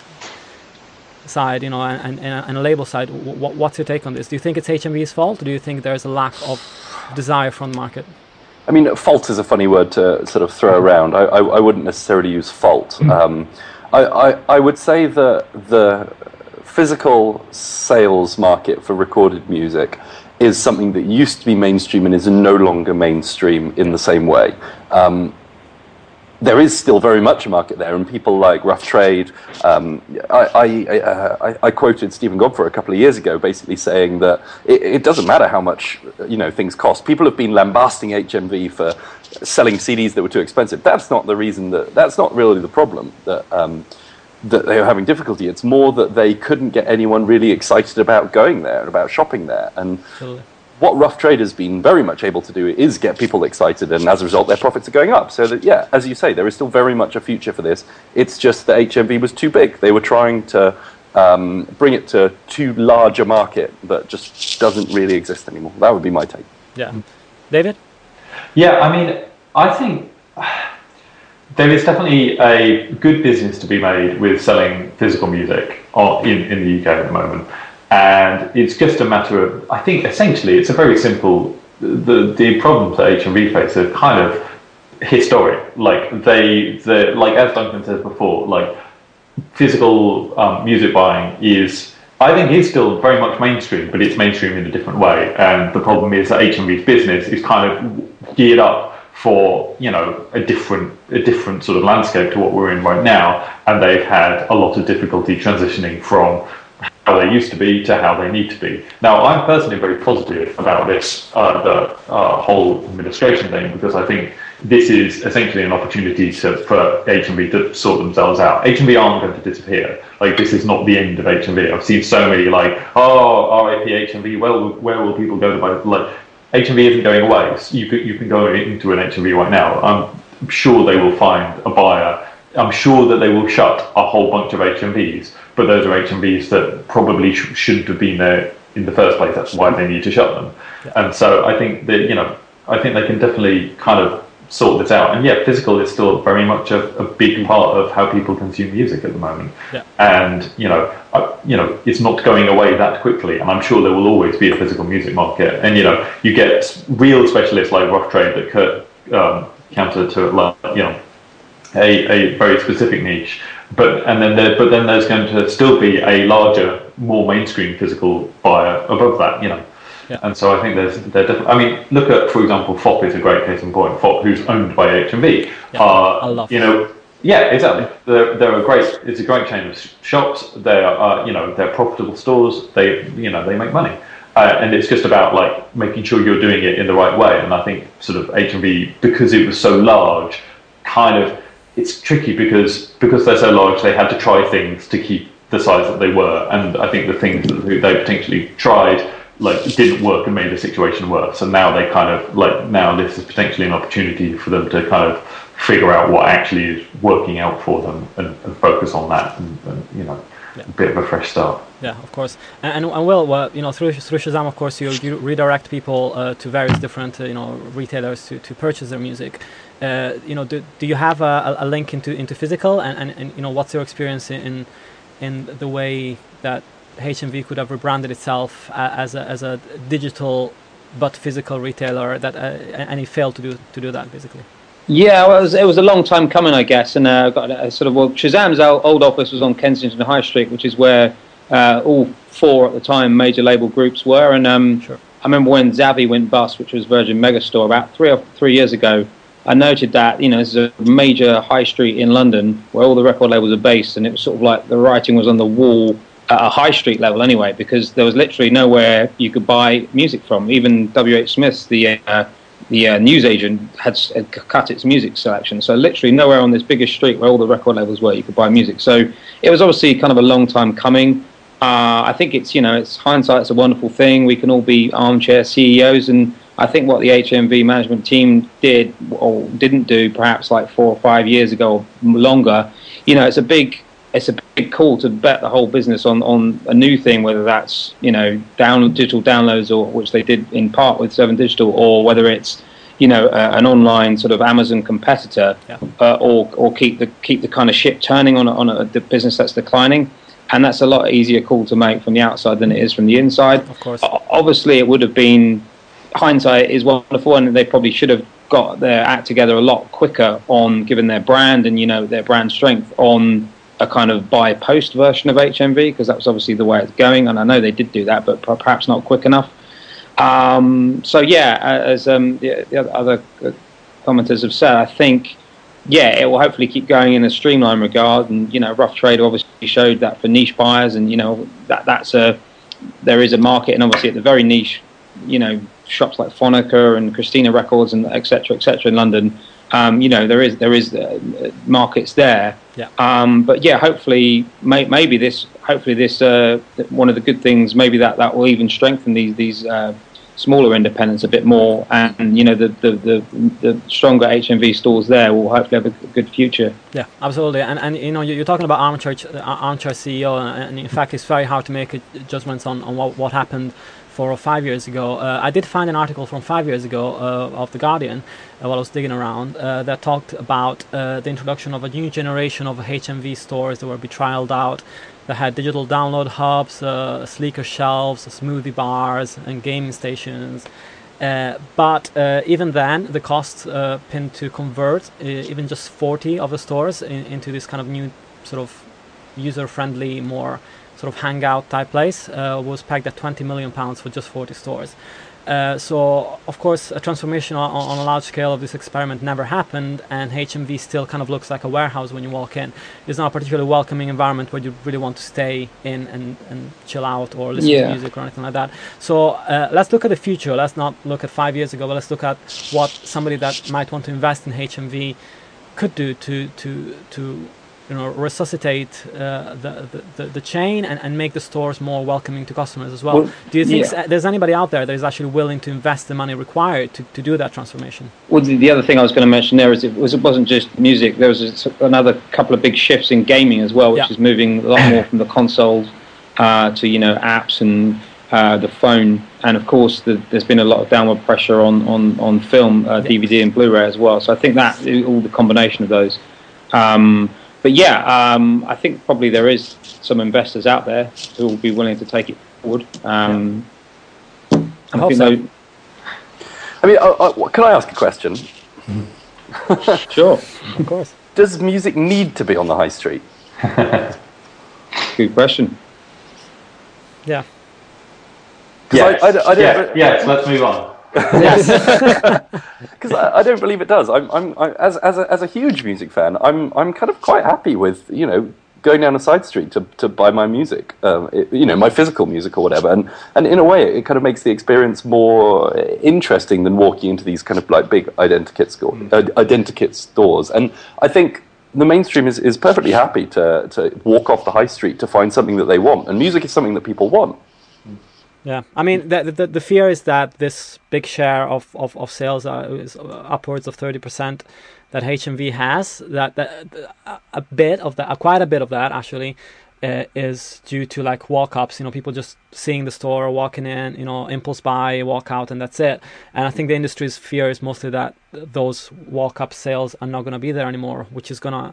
side, you know, and, and, and a label side, w what's your take on this? Do you think it's H M V's fault, or do you think there's a lack of desire from the market? I mean, fault is a funny word to sort of throw around. I, I, I wouldn't necessarily use fault. Um, I, I, I would say that the physical sales market for recorded music is something that used to be mainstream and is no longer mainstream in the same way. Um, There is still very much a market there, and people like Rough Trade. Um, I, I, uh, I, I quoted Stephen Godfrey a couple of years ago, basically saying that it, it doesn't matter how much, you know, things cost. People have been lambasting H M V for selling C Ds that were too expensive. That's not the reason that. That's not really the problem. That um, that they were having difficulty. It's more that they couldn't get anyone really excited about going there and about shopping there. And Totally. what Rough Trade has been very much able to do is get people excited, and as a result, their profits are going up. So that, yeah, as you say, there is still very much a future for this. It's just that H M V was too big. They were trying to um, bring it to too large a market that just doesn't really exist anymore. That would be my take. Yeah. David? Yeah, I mean, I think there is definitely a good business to be made with selling physical music on, in, in the U K at the moment. And it's just a matter of, I think essentially it's a very simple, the the problems that H M V face are kind of historic. Like they, the, like as Duncan said before, like physical um, music buying is, I think is still very much mainstream, but it's mainstream in a different way. And the problem is that H M V's business is kind of geared up for, you know, a different a different sort of landscape to what we're in right now, and they've had a lot of difficulty transitioning from how they used to be to how they need to be. Now, I'm personally very positive about this, uh, the uh, whole administration thing, because I think this is essentially an opportunity to, for H M V to sort themselves out. H M V aren't going to disappear. Like, this is not the end of H M V. I've seen so many like, oh, R I P H M V, well, where will people go to buy? Like, H M V isn't going away. So you, could, you can go into an H M V right now. I'm sure they will find a buyer. I'm sure that they will shut a whole bunch of H M Vs, but those are H M Vs that probably sh- shouldn't have been there in the first place. That's why they need to shut them. Yeah. And so I think that, you know, I think they can definitely kind of sort this out. And yeah, physical is still very much a, a big part of how people consume music at the moment. Yeah. And, you know, I, you know, it's not going away that quickly. And I'm sure there will always be a physical music market. And, you know, you get real specialists like Rough Trade that could um, counter to, like, you know, A, a very specific niche, but and then there, but then there's going to still be a larger, more mainstream physical buyer above that, you know. Yeah. And so I think there's there definitely. I mean, look at, for example, F O P is a great case in point. F O P, who's owned by H M V, yeah, are I love you know, yeah, exactly. They're they're a great. It's a great chain of shops. They are, you know, they're profitable stores. They you know they make money. Uh, and it's just about like making sure you're doing it in the right way. And I think sort of H M V, because it was so large, kind of. It's tricky because because they're so large, they had to try things to keep the size that they were, and I think the things that they potentially tried like didn't work and made the situation worse. And now they kind of like now this is potentially an opportunity for them to kind of figure out what actually is working out for them and, and focus on that, and, and you know, yeah. a bit of a fresh start. Yeah, of course. And, and, and well, well, you know, through through Shazam, of course, you, you redirect people uh, to various different uh, you know retailers to, to purchase their music. Uh, you know, do, do you have a, a link into into physical, and, and, and you know, what's your experience in in the way that H M V could have rebranded itself as a as a digital but physical retailer that uh, and it failed to do to do that basically? Yeah, well, it was, it was a long time coming, I guess, and uh, got a, a sort of well, Shazam's old office was on Kensington High Street, which is where uh, all four at the time major label groups were, and um, sure. I remember when Zavvi went bust, which was Virgin Megastore, about three or three years ago. I noted that, you know, this is a major high street in London where all the record labels are based, and it was sort of like the writing was on the wall at a high street level anyway, because there was literally nowhere you could buy music from. Even W H Smith's, the uh, the uh, newsagent, had, had cut its music selection. So literally nowhere on this biggest street where all the record labels were you could buy music. So it was obviously kind of a long time coming. Uh, I think it's, you know, it's hindsight's a wonderful thing. We can all be armchair C E Os, and I think what the H M V management team did or didn't do, perhaps like four or five years ago or longer, you know, it's a big, it's a big call to bet the whole business on, on a new thing, whether that's, you know, down digital downloads, or which they did in part with Seven Digital, or whether it's, you know, uh, an online sort of Amazon competitor, yeah. uh, or or keep the keep the kind of ship turning on a, on a, a business that's declining. And that's a lot easier call to make from the outside than it is from the inside. Of course. O- obviously, it would have been. Hindsight is wonderful, and they probably should have got their act together a lot quicker on, given their brand and, you know, their brand strength, on a kind of buy post version of H M V, because that was obviously the way it's going, and I know they did do that, but perhaps not quick enough. Um, so yeah, as um, the, the other commenters have said, I think yeah, it will hopefully keep going in a streamlined regard, and you know, Rough Trade obviously showed that for niche buyers, and you know that that's a there is a market, and obviously at the very niche, you know, shops like Phonica and Christina Records and et cetera, et cetera in London, um, you know, there is there is uh, markets there. Yeah. Um, but yeah, hopefully, may, maybe this, hopefully this, uh, one of the good things, maybe that, that will even strengthen these these uh, smaller independents a bit more, and you know the the, the, the stronger H M V stores there will hopefully have a good future. Yeah, absolutely. And and you know you're talking about armchair uh, armchair C E O, and in fact it's very hard to make judgments on on what what happened four or five years ago. Uh, I did find an article from five years ago uh, of The Guardian uh, while I was digging around uh, that talked about uh, the introduction of a new generation of H M V stores that were be trialed out, that had digital download hubs, uh, sleeker shelves, smoothie bars, and gaming stations. Uh, but uh, even then, the cost uh, pinned to convert uh, even just forty of the stores in, into this kind of new sort of user-friendly, more sort of hangout type place uh, was pegged at twenty million pounds for just forty stores. Uh, so, of course, a transformation on, on a large scale of this experiment never happened, and H M V still kind of looks like a warehouse when you walk in. It's not a particularly welcoming environment where you really want to stay in and, and chill out or listen Yeah. to music or anything like that. So uh, let's look at the future. Let's not look at five years ago, but let's look at what somebody that might want to invest in H M V could do to to to you know resuscitate uh, the, the the chain and, and make the stores more welcoming to customers as well. Well, Do you think yeah. s- there's anybody out there that is actually willing to invest the money required to, to do that transformation? Well, the, the other thing I was going to mention there is it, was, it wasn't just music. There was a, another couple of big shifts in gaming as well, which Yeah. is moving a lot more from the consoles uh, to you know apps and uh, the phone. And of course, the, there's been a lot of downward pressure on on on film, uh, D V D, and Blu-ray as well. So I think that all the combination of those. Um, but yeah, um, I think probably there is some investors out there who will be willing to take it forward. Um, I I hope think so. tho- I mean, uh, uh, can I ask a question? Sure, Of course. Does music need to be on the high street? good question. Yeah. 'Cause Yes. I, I, don't- I yeah, don't, yes, let's move on. Because I, I don't believe it does. I'm, I'm I, as as a, as a huge music fan, I'm I'm kind of quite happy with you know going down a side street to, to buy my music, um, it, you know, my physical music or whatever, and and in a way, it kind of makes the experience more interesting than walking into these kind of like big identikit store, uh, identikit stores. And I think the mainstream is, is perfectly happy to to walk off the high street to find something that they want, and music is something that people want. Yeah, I mean, the, the the fear is that this big share of, of, of sales are, is upwards of thirty percent that H M V has, that, that a bit of that, quite a bit of that actually, uh, is due to like walk-ups, you know, people just seeing the store, walking in, you know, impulse buy, walk out, and that's it. And I think the industry's fear is mostly that those walk-up sales are not going to be there anymore, which is going to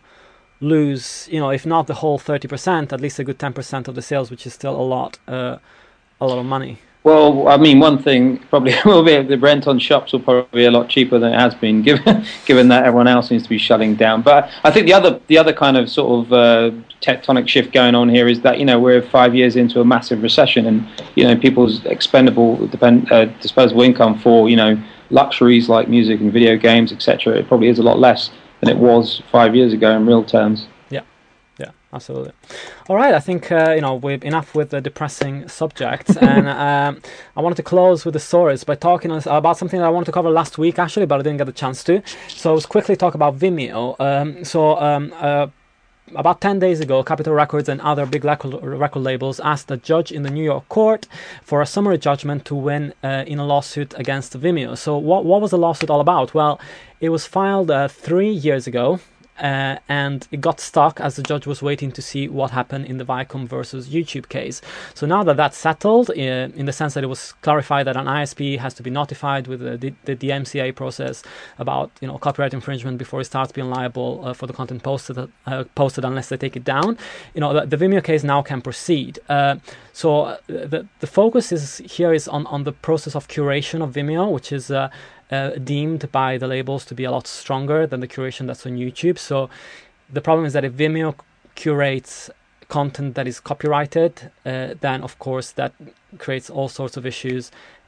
lose, you know, if not the whole thirty percent, at least a good ten percent of the sales, which is still a lot. Uh, a lot of money. Well, I mean, one thing probably will be the rent on shops will probably be a lot cheaper than it has been, given given that everyone else seems to be shutting down. But I think the other the other kind of sort of uh, tectonic shift going on here is that you know we're five years into a massive recession, and you know people's expendable depend, uh, disposable income for you know luxuries like music and video games, et cetera. It probably is a lot less than it was five years ago in real terms. Yeah, absolutely. All right, I think uh, you know we've enough with the depressing subject, and um, I wanted to close with the stories by talking about something that I wanted to cover last week actually, but I didn't get the chance to. So let's quickly talk about Vimeo. Um, so. Um, uh, About ten days ago, Capitol Records and other big record, record labels asked a judge in the New York court for a summary judgment to win uh, in a lawsuit against Vimeo. So what, what was the lawsuit all about? Well, it was filed uh, three years ago. Uh, and it got stuck as the judge was waiting to see what happened in the Viacom versus YouTube case. So now that that's settled, uh, in the sense that it was clarified that an I S P has to be notified with the, the, the M C A process about you know copyright infringement before it starts being liable uh, for the content posted uh, posted unless they take it down. You know the, the Vimeo case now can proceed. Uh, so the the focus is here is on on the process of curation of Vimeo, which is. Uh, Uh, deemed by the labels to be a lot stronger than the curation that's on YouTube. So the problem is that if Vimeo curates content that is copyrighted, uh, then of course that creates all sorts of issues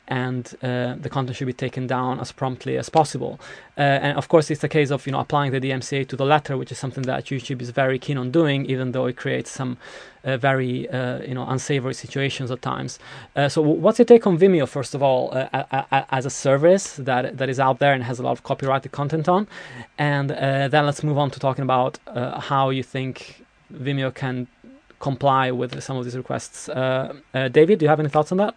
and uh, the content should be taken down as promptly as possible. Uh, and of course, it's a case of you know applying the D M C A to the letter, which is something that YouTube is very keen on doing, even though it creates some uh, very uh, you know unsavory situations at times. Uh, so, what's your take on Vimeo, first of all, uh, a, a, as a service that that is out there and has a lot of copyrighted content on, and uh, then let's move on to talking about uh, how you think Vimeo can comply with some of these requests. Uh, uh, David, do you have any thoughts on that?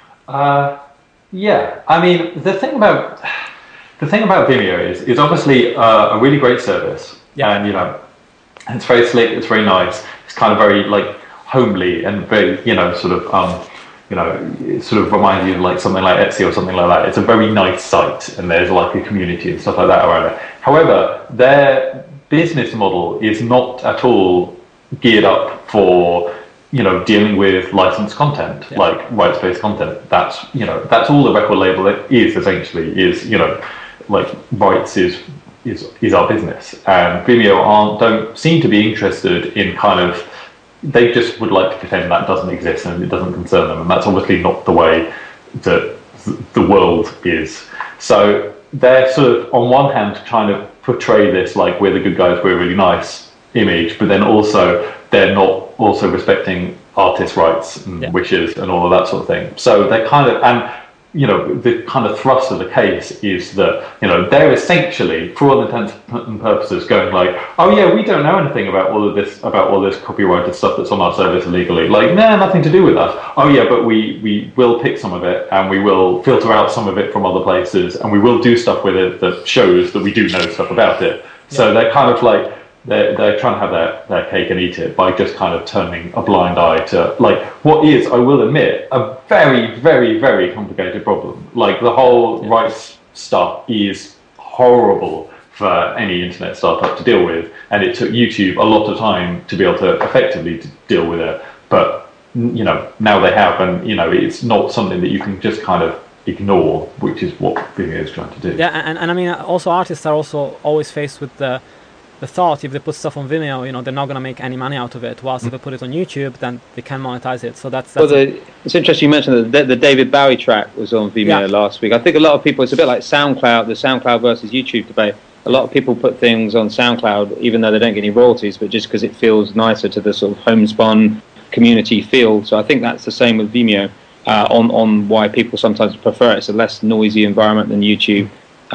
Uh, yeah, I mean the thing about the thing about Vimeo is it's obviously uh, a really great service, yeah. and you know it's very slick, it's very nice, it's kind of very like homely and very you know sort of um, you know it sort of reminds you of like something like Etsy or something like that. It's a very nice site, and there's like a community and stuff like that around it. However, their business model is not at all geared up for you know, dealing with licensed content, yeah. like rights-based content. That's, you know, that's all the record label is essentially, is, you know, like rights is is is our business. And Vimeo aren't, don't seem to be interested in kind of, they just would like to pretend that doesn't exist and it doesn't concern them. And that's obviously not the way that the world is. So they're sort of, on one hand, trying to portray this like we're the good guys, we're really nice image, but then also they're not also respecting artists' rights and yeah. wishes and all of that sort of thing. So they're kind of, and you know, the kind of thrust of the case is that, you know, they're essentially, for all intents and purposes, going like, oh yeah, we don't know anything about all of this, about all this copyrighted stuff that's on our service illegally. Like, nah, nothing to do with us. Oh yeah, but we, we will pick some of it and we will filter out some of it from other places and we will do stuff with it that shows that we do know stuff about it. Yeah. So they're kind of like, They're, they're trying to have their, their cake and eat it by just kind of turning a blind eye to, like, what is, I will admit, a very, very, very complicated problem. Like, the whole yeah. rights stuff is horrible for any internet startup to deal with, and it took YouTube a lot of time to be able to effectively to deal with it. But, you know, now they have, and, you know, it's not something that you can just kind of ignore, which is what Vimeo is trying to do. Yeah, and, and I mean, also artists are also always faced with the the thought, if they put stuff on Vimeo, you know, they're not going to make any money out of it. Whilst mm. if they put it on YouTube, then they can monetize it. So that's. that's well, the, it's interesting you mentioned that the, the David Bowie track was on Vimeo yeah. last week. I think a lot of people, it's a bit like SoundCloud, the SoundCloud versus YouTube debate. A lot of people put things on SoundCloud, even though they don't get any royalties, but just because it feels nicer to the sort of homespun community feel. So I think that's the same with Vimeo uh, on on why people sometimes prefer it. It's a less noisy environment than YouTube.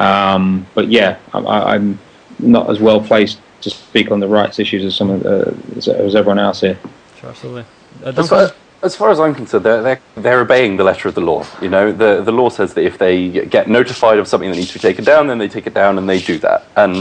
Um, but yeah, I, I, I'm. not as well placed to speak on the rights issues as some of the, as, as everyone else here. Sure, absolutely. Uh, as, far, as far as I'm concerned, they're, they're they're obeying the letter of the law. You know, the the law says that if they get notified of something that needs to be taken down, then they take it down, and they do that. And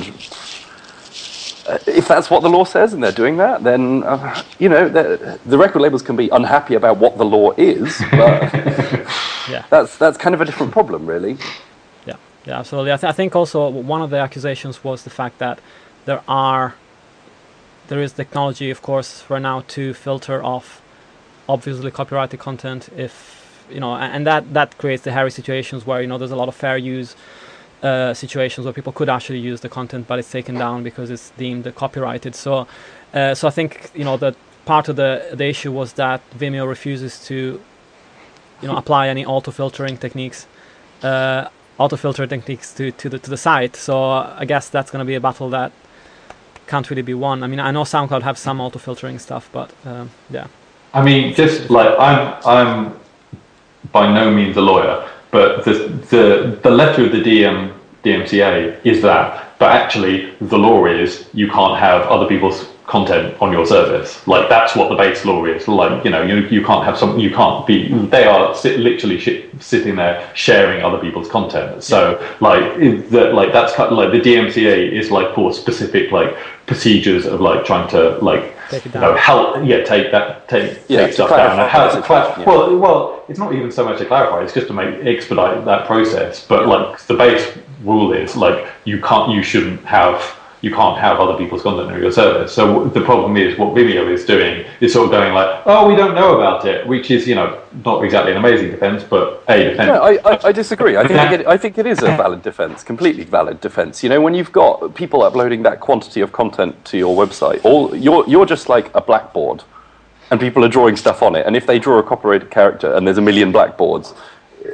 if that's what the law says, and they're doing that, then uh, you know, the, the record labels can be unhappy about what the law is, but yeah. that's that's kind of a different problem, really. Yeah, absolutely. I, th I think also one of the accusations was the fact that there are, there is technology, of course, for now to filter off obviously copyrighted content. If you know, and that that creates the hairy situations where you know there's a lot of fair use uh, situations where people could actually use the content, but it's taken down because it's deemed copyrighted. So, uh, so I think you know that part of the the issue was that Vimeo refuses to, you know, apply any auto filtering techniques. Uh, auto filter techniques to, to the to the site, so uh, I guess that's going to be a battle that can't really be won. I mean, I know SoundCloud have some auto filtering stuff, but um, yeah. I mean, just like I'm, I'm by no means a lawyer, but the the the letter of the D M D M C A is that, but actually the law is you can't have other people's content on your service. Like that's what the base law is. Like you know, you you can't have some. You can't be. They are sit, literally sh sitting there sharing other people's content. So like that. Like that's kind of, like the D M C A is like for specific like procedures of like trying to like you know help. Yeah, take that take yeah, take stuff down. And how to clarify. Well, well, it's not even so much to clarify. It's just to make expedite that process. But like the base rule is like you can't. You shouldn't have. You can't have other people's content on your service. So the problem is what Vimeo is doing is sort of going like, oh, we don't know about it, which is, you know, not exactly an amazing defense, but a defense. No, I, I, I disagree. I think, it, I think it is a valid defense, completely valid defense. You know, when you've got people uploading that quantity of content to your website, all you're, you're just like a blackboard, and people are drawing stuff on it. And if they draw a copyrighted character and there's a million blackboards,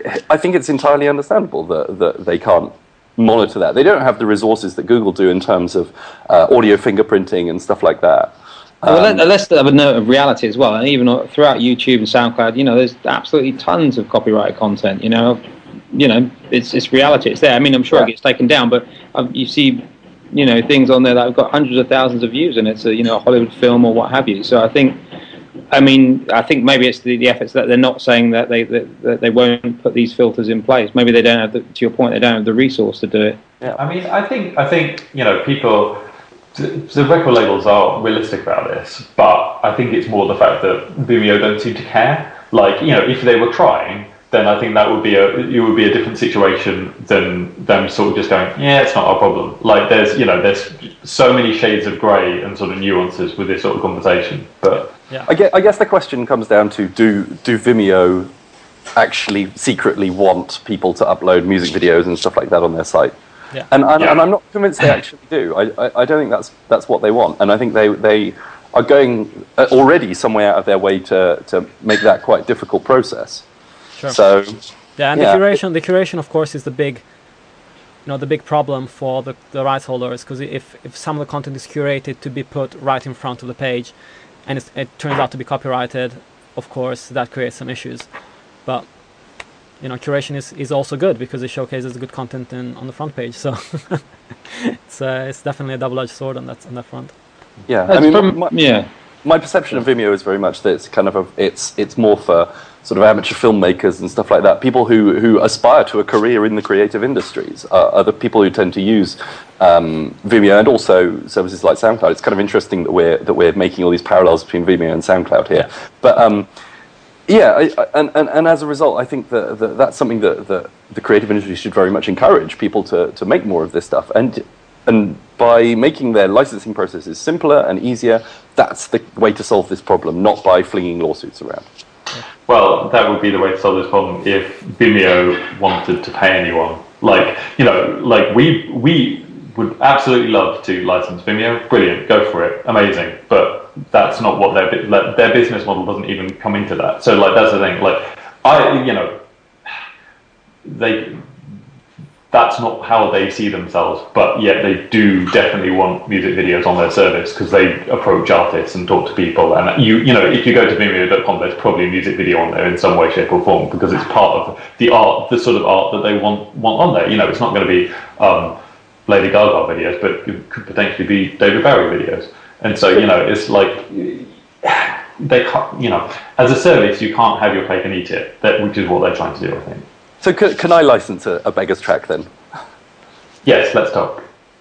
I think it's entirely understandable that, that they can't monitor that. They don't have the resources that Google do in terms of uh, audio fingerprinting and stuff like that. Well, Um, let, let's have a note of reality as well. And even throughout YouTube and SoundCloud, you know, there's absolutely tons of copyrighted content. You know, you know, it's it's reality. It's there. I mean, I'm sure Yeah. it gets taken down, but um, you see, you know, things on there that have got hundreds of thousands of views, and it's a you know a Hollywood film or what have you. So I think, I mean, I think maybe it's the, the efforts that they're not saying that they that, that they won't put these filters in place. Maybe they don't have the, to your point, they don't have the resource to do it. yeah. I mean, I think I think you know people. The record labels are realistic about this, but I think it's more the fact that Vimeo don't seem to care. Like, you know, if they were trying, then I think that would be a it would be a different situation than them sort of just going, yeah, it's not our problem. Like, there's you know, there's so many shades of grey and sort of nuances with this sort of conversation. But Yeah. I guess, I guess the question comes down to do do Vimeo actually secretly want people to upload music videos and stuff like that on their site? Yeah. And, and, Yeah. and I'm not convinced they actually do. I, I, I don't think that's that's what they want. And I think they, they are going uh, already somewhere out of their way to, to make that quite a difficult process. Sure. So, Yeah, and yeah. the curation, the curation, of course, is the big, you know, the big problem for the, the rights holders. Because if, if some of the content is curated to be put right in front of the page, and it's, it turns out to be copyrighted, of course, that creates some issues. But you know, curation is, is also good because it showcases the good content in, on the front page. So it's uh, it's definitely a double-edged sword on that on that front. yeah. I That's mean, from- my, yeah. my perception of Vimeo is very much that it's kind of a, it's it's more for sort of amateur filmmakers and stuff like that. People who, who aspire to a career in the creative industries are, are the people who tend to use um, Vimeo, and also services like SoundCloud. It's kind of interesting that we're that we're making all these parallels between Vimeo and SoundCloud here. Yeah. But um, yeah, I, I, and, and and as a result, I think that, that that's something that, that the creative industry should very much encourage people to, to make more of this stuff. And and by making their licensing processes simpler and easier, that's the way to solve this problem, not by flinging lawsuits around. well, that would be the way to solve this problem if Vimeo wanted to pay anyone. Like, you know, like we we would absolutely love to license Vimeo. Brilliant, go for it, amazing. But that's not what their bu- like, their business model doesn't even come into that. So like that's the thing. Like I, you know, they. That's not how they see themselves, but yet they do definitely want music videos on their service because they approach artists and talk to people. And you, you know, if you go to Vimeo dot com, there's probably a music video on there in some way, shape, or form because it's part of the art, the sort of art that they want want on there. You know, it's not going to be um, Lady Gaga videos, but it could potentially be David Bowie videos. And so, you know, it's like they can't, you know, as a service, you can't have your cake and eat it. That which is what they're trying to do, I think. So c- can I license a, a beggar's track then? Yes, let's talk.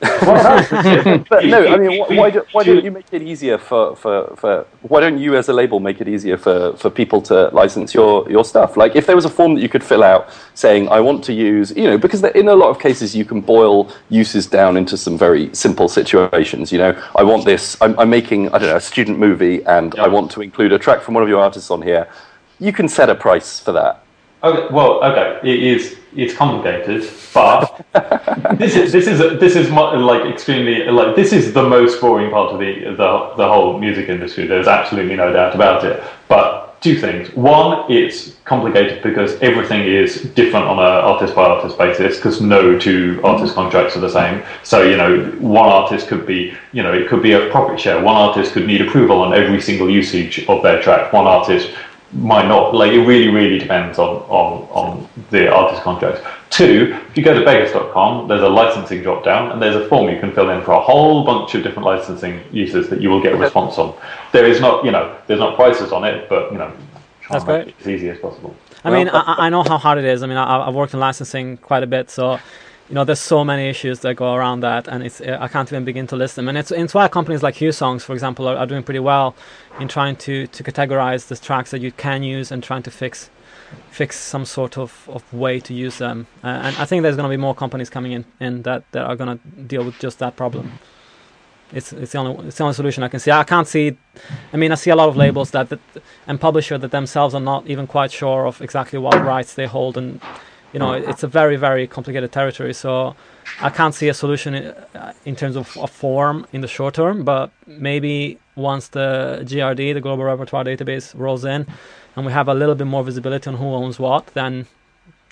But no, I mean, wh- why, do, why don't you make it easier for, for, for why don't you as a label make it easier for, for people to license your, your stuff? Like if there was a form that you could fill out saying, I want to use, you know, because in a lot of cases you can boil uses down into some very simple situations, you know, I want this, I'm, I'm making, I don't know, a student movie and I Yep. want to include a track from one of your artists on here. You can set a price for that. Okay, well, okay, it is. It's complicated, but this is this is this is mo- like extremely like this is the most boring part of the the the whole music industry. There's absolutely no doubt about it. But two things: one, it's complicated because everything is different on a artist by artist basis because no two artist contracts are the same. So you know, one artist could be you know it could be a profit share. One artist could need approval on every single usage of their track. One artist might not. Like it really, really depends on, on, on the artist contracts. Two, if you go to beggars dot com, there's a licensing drop down and there's a form you can fill in for a whole bunch of different licensing uses that you will get a response on. There is not, you know, there's not prices on it, but you know, try That's and make great. it as easy as possible. I mean, I, I know how hard it is. I mean, I, I've worked in licensing quite a bit, so you know, there's so many issues that go around that, and it's I can't even begin to list them. And it's, it's why companies like HughSongs, for example, are, are doing pretty well in trying to, to categorize the tracks that you can use and trying to fix fix some sort of, of way to use them. Uh, and I think there's going to be more companies coming in, in that, that are going to deal with just that problem. It's it's the only it's the only solution I can see. I can't see. I mean, I see a lot of labels that, that and publishers that themselves are not even quite sure of exactly what rights they hold, and you know, it's a very very complicated territory. So I can't see a solution in, in terms of a form in the short term. But maybe once the G R D, the Global Repertoire Database, rolls in, and we have a little bit more visibility on who owns what, then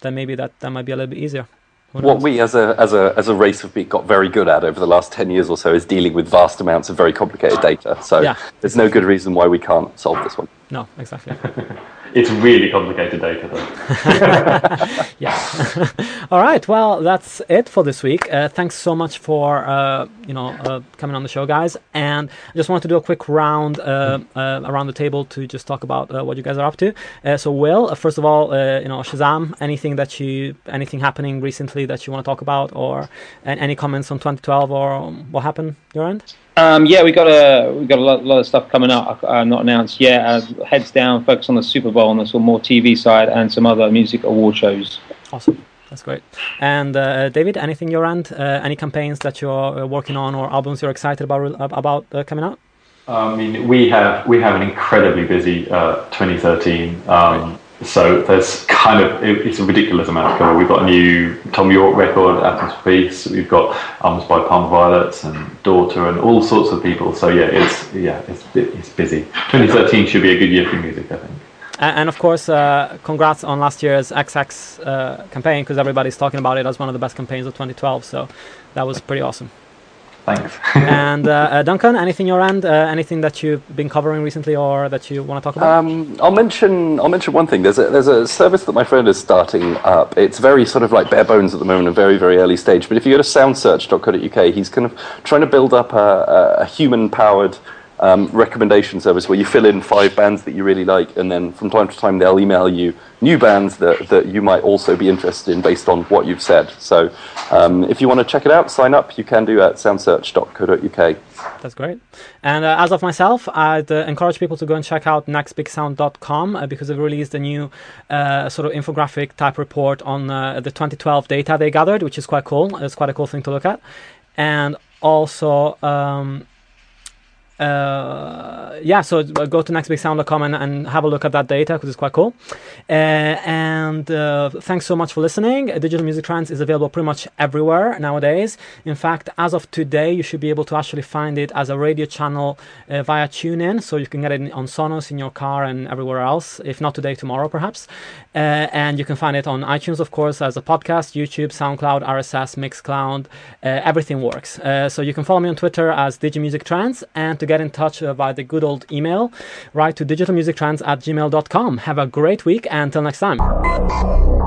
then maybe that, that might be a little bit easier. What we as a as a as a race have got very good at over the last ten years or so is dealing with vast amounts of very complicated data. So yeah, there's no good reason why we can't solve this one. No, exactly. It's really complicated data, though. Yeah. All right. Well, that's it for this week. Uh, thanks so much for uh, you know uh, coming on the show, guys. And I just wanted to do a quick round uh, uh, around the table to just talk about uh, what you guys are up to. Uh, so, Will, uh, first of all, uh, you know, Shazam. Anything that you, anything happening recently that you want to talk about, or and any comments on twenty twelve or what happened your end? Um, yeah, we got a we got a lot, lot of stuff coming up, uh, not announced yet. Uh, heads down, focus on the Super Bowl and the sort of more T V side, and some other music award shows. Awesome, that's great. And uh, David, anything your end? Uh, any campaigns that you're working on or albums you're excited about about uh, coming out? I mean, we have we have an incredibly busy uh, twenty thirteen. Um, So there's kind of, it, it's a ridiculous amount of cover. We've got a new Tom York record, Atoms for Peace. We've got albums by Palm Violets and Daughter and all sorts of people. So yeah, it's yeah, it's it's busy. twenty thirteen should be a good year for music, I think. And, and of course, uh, congrats on last year's X X uh, campaign, because everybody's talking about it as one of the best campaigns of twenty twelve. So that was pretty awesome. Thanks. And uh, uh, Duncan, anything your end? Uh, anything that you've been covering recently, or that you want to talk about? Um, I'll mention. I'll mention one thing. There's a there's a service that my friend is starting up. It's very sort of like bare bones at the moment, a very very early stage. But if you go to sound search dot co dot U K, he's kind of trying to build up a, a, a human powered um, recommendation service where you fill in five bands that you really like, and then from time to time they'll email you new bands that, that you might also be interested in based on what you've said. So um, if you want to check it out, sign up, you can do at sound search dot co dot U K. That's great. And uh, as of myself, I'd uh, encourage people to go and check out next big sound dot com uh, because they've released a new uh, sort of infographic type report on uh, the twenty twelve data they gathered, which is quite cool. It's quite a cool thing to look at. And also... Um, Uh, yeah, so go to next big sound dot com and, and have a look at that data because it's quite cool. Uh, and uh, thanks so much for listening. Digital Music Trends is available pretty much everywhere nowadays. In fact, as of today, you should be able to actually find it as a radio channel uh, via TuneIn, so you can get it on Sonos in your car and everywhere else, if not today, tomorrow perhaps. Uh, and you can find it on iTunes, of course, as a podcast, YouTube, SoundCloud, R S S, Mixcloud, uh, everything works. Uh, so you can follow me on Twitter as DigiMusicTrends, and to get in touch uh, via the good old email, write to digital music trends at gmail dot com. Have a great week, and until next time.